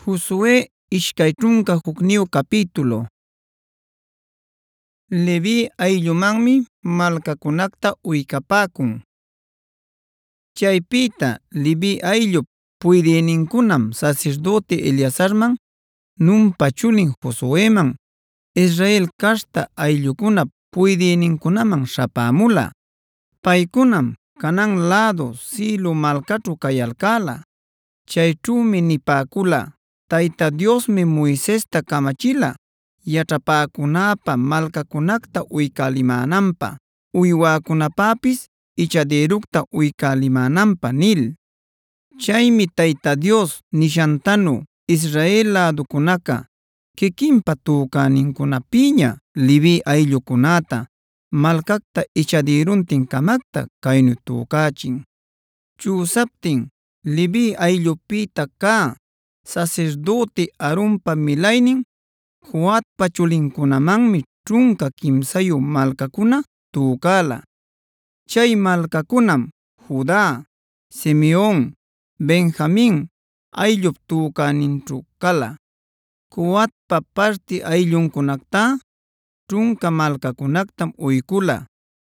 Josue ishkay trunka hukniyu capítulo. Levi ayllumanmi malkakunakta uykapaakun. Chaypita Levi ayllup puydïninkunam sacerdote Eleazarman, Nunpa chulin Josueman, Israel caśhta ayllukuna puydïninkunaman śhapämula. Paykunam Canaan lädu Silo malkaćhu kayalcäla. Chayćhümi nipäkula: Tayta Diosmi Moisesta kamachila yaćhapäcunäpä malkakunakta uykälimänanpä, uywäkunapäpis ichadïructa uykälimänanpä nil. Chaymi Tayta Dios nishantanu Israel lädukunaca kikinpa tücänincunapiña Levi ayllucunäta malcacta ichadïruntinkamacta caynu tücächin. Chüsaptin Levi ayllupïta cä sacerdote Aaronpa milaynin Coatpa chulinkunamanmi ćhunka quimsayu malcacuna tücäla. Chay malcacunam Juda, Simeon, Benjamin ayllup tücäninćhu cala. Coatpa parti aylluncunacta ćhunka malcacunactam uykula: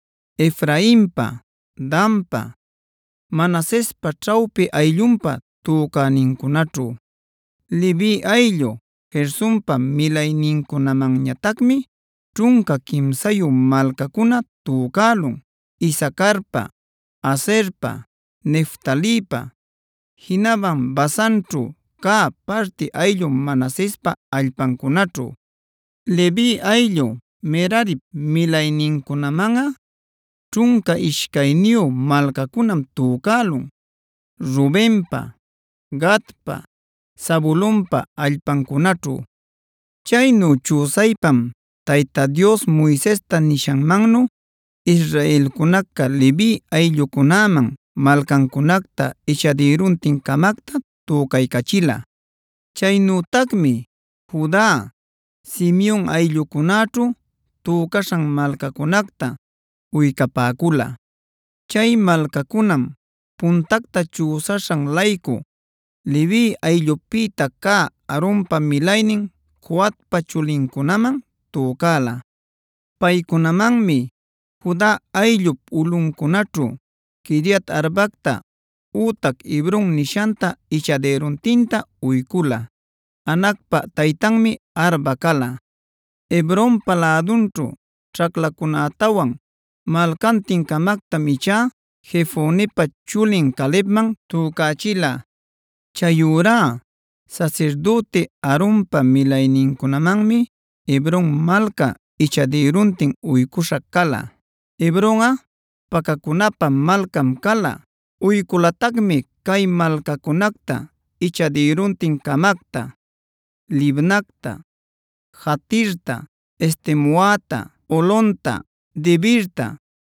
Efrainpa, Danpa, Manasespa ćhawpi ayllunpa tücänincunaćhu. Levi ayllu Gersonpa milayninkunamanñatacmi ćhunka quimsayu malcacuna tücälun: Isacarpa, Aserpa, Neftalipa. Jinaman Basanćhu cä parti ayllu Manasespa allpancunaćhu. Levi ayllu Merarip milayninkunamanꞌa ćhunka ishkayniyu malcacunam tücälun: Rubenpa, Gadpa, Zabulonpa allpancunaćhu. Chaynu chüsaypam Tayta Dios Moisesta nishanmannu Israelkunaca Levi ayllukunaman malcancunacta ichadïruntinkamacta tücaycachila. Chaynütacmi Juda, Simeon ayllucunaćhu tücaśhan malcacunacta uycapäcula. Chay malcacunam puntacta chüsaśhan laycu Levi ayllupïta cä Aaronpa milaynin Coatpa chulinkunaman tücäla. Paykunamanmi Juda ayllup ulꞌuncunaćhu Quiriat-arbacta ütac Hebron nishanta ichadïruntinta uykula. Anacpa taytanmi Arba cala. Hebronpa lädunćhu ćhaklacunätawan malcantinkamactam ichá Jefonepa chulin Calebman tücächila. Chayurá sacerdote Aaronpa milayninkunamanmi Hebron malca ichadïruntin uykusha cala. Hebronꞌa pacacunapa malcam cala. Uykulatacmi cay malcacunacta ichadïruntinkamacta: Libnacta, Jatirta, Estemoata, Olonta, Debirta,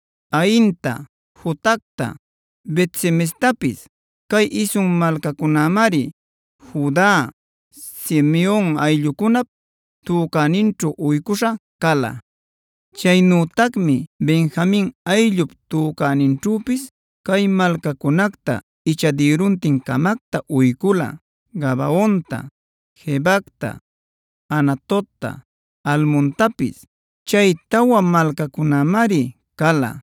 Ainta, Jotacta, Bet-semestapis. Cay isun malcacunamari Juda, Simeon ayllucunap tücäninćhu uykusha cala. Chaynütacmi Benjamin ayllup tücäninćhüpis cay malcacunacta ichadïruntinkamacta uykula: Gabaonta, Gebacta, Anatota, Almontapis. Chay tawa malcacunamari cala.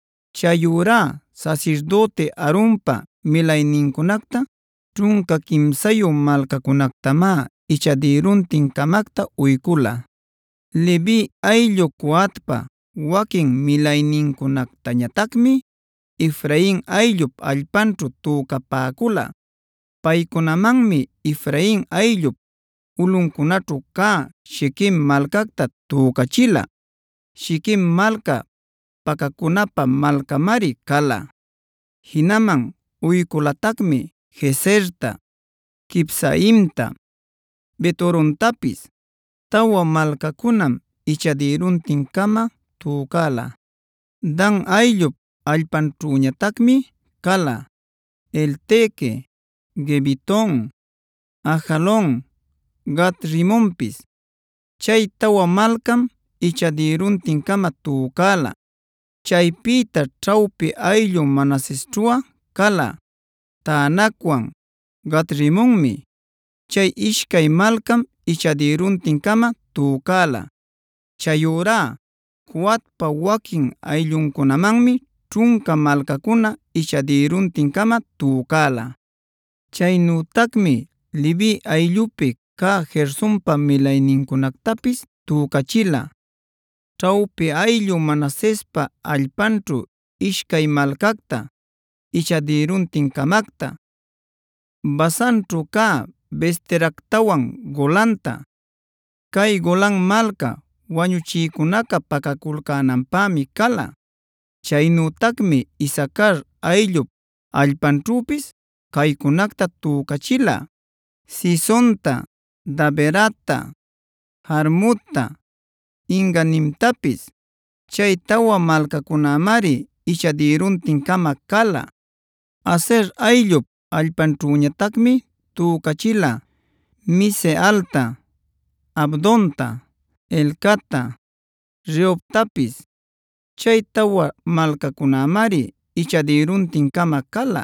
Chayurá sacerdote Aaronpa milaynincunacta ćhunka quimsayu malcacunactamá ichadïruntinkamacta uykula. Levi ayllu Coatpa wakin milaynincunactañatacmi Efrain ayllup allpanćhu tücapäcula. Paykunamanmi Efrain ayllup ulꞌuncunaćhu cä Shiquem malcacta tücachila. Shiquem malca pacacunapa malcamari cala. Jinaman uykulatacmi Gezerta, Kibsaimta, Bet-horontapis. Tawa malcacunam ichadïruntinkama tücäla. Dan ayllup allpanćhüñatacmi cala: Elteque, Gibeton, Ajalon, Gat-rimonpis. Chay tawa malcam ichadïruntinkama tücäla. Chaypita ćhawpi ayllu Manasesćhuꞌa cala: Taanacwan Gat-rimonmi. Chay ishkay malkam ichadiruntinkama tükala. Chayurá Coatpa wakin ayllunkunamanmi ćhunka malkakuna ichadiruntinkama tükala. Chaynütakmi Levi ayllupi kaq Gersonpa milayninkunatapis tükachila. Ćhawpi ayllu Manasespa allpanćhu ishkay malkacta ichadiruntinkamacta, Basanćhu kaq Besteractawan Golanta. Kay Golan malka wañuchïkunaqa pakakulcänanpämi kala. Chaynütakmi Isacar ayllup allpanćhüpis kaykunacta tükachila: Sisonta, Daberata, Jarmutta, Enganimtapis. Chay tawa malkakunamari ichadiruntinkama kala. Aser ayllup allpanćhüñataqmi tükachila: Misealta, Abdonta, Elcata, Rehobtapis. Chay tawa malkakunamari ichadiruntinkama kala.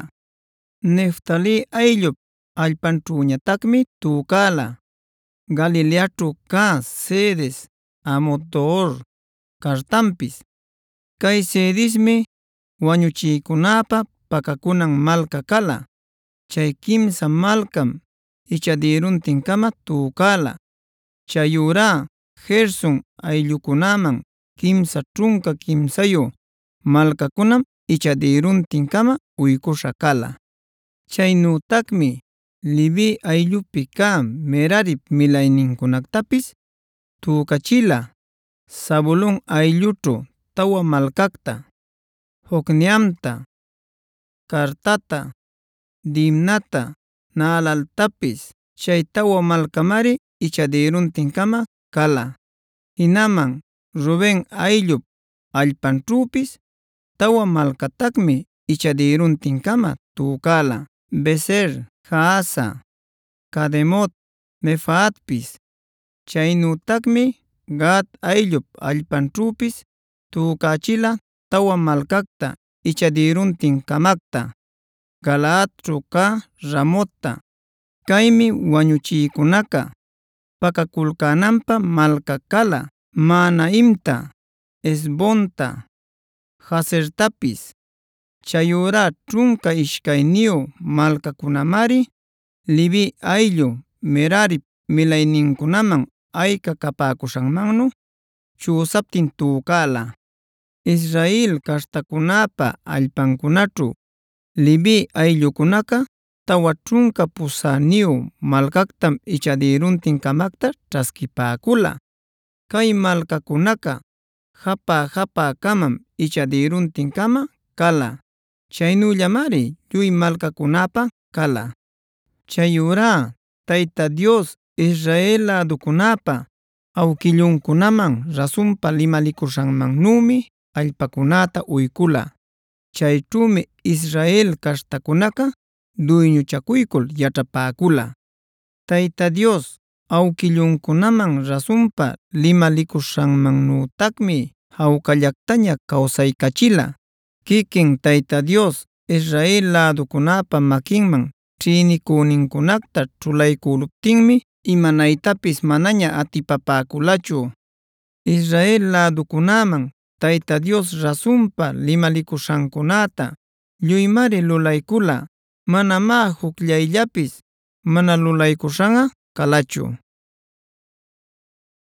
Neftali ayllup allpanćhüñataqmi tükala: Galileaćhu kaq Cedes, Amot-dor, Cartampis. Kay Cedesmi wañuchïkunapa pakakunan malka kala. Chay kimsa malkam ichadiruntinkama tükala. Chayurá Gerson ayllukunaman kimsa ćhunka kimsayu malkakunam ichadiruntinkama uykusha kala. Chaynütakmi Levi ayllupi kaq Merarip milayninkunatapis tükachila: Zabulon ayllućhu tawa malkacta, Jocneamta, Cartata, Dimnata, Naalaltapis. Chay tawa malkamari ichadiruntinkama kala. Hinaman Ruben ayllup allpanćhüpis tawa malkataqmi ichadiruntinkama tükala: Beser, Jaasa, Cademot, Mefaatpis. Chaynütakmi Gad ayllup allpanćhüpis tükachila tawa malkacta ichadiruntinkamacta: Galaadćhu kaq Ramotta. Kaymi wañuchïkunaqa pakakulcänanpä malka kala: Mahanaimta, Hesbonta, Jazertapis. Chayurá ćhunka ishkayniyu malkakunamari Levi ayllu Merarip milayninkunaman ayka kapäkushanmannu chüsaptin tükala. Israel castakunapa allpankunaćhu Levi ayllukunaqa tawa ćhunka pusäniyu malkactam ichadiruntinkamacta ćhaskipäkula. Kay malkakunaqa japa-japakamam ichadiruntinkama kala. Chaynullamari lluy malkakunapa kala. Chayurá Tayta Dios Israel lädukunapa awkillunkunaman rasunpa limalikushanmannümi allpakunata uykula. Chayćhümi Israel castakunaqa duyñuchakuykul yaćhapäkula. Tayta Dios awkillunkunaman rasunpa limalikushanmannütaqmi jawkallaqtaña kawsaykachila. Kikin Tayta Dios Israel lädukunapa makinman ćhïniküninkunacta ćhulaykuluptinmi imanaytapis manaña atipapäkulachu. Israel lädukunaman Tayta Dios rasunpa limalikushankunata lluymari lulaykula. Manamá jucllayllapis mana lulaykushanqa kalachu.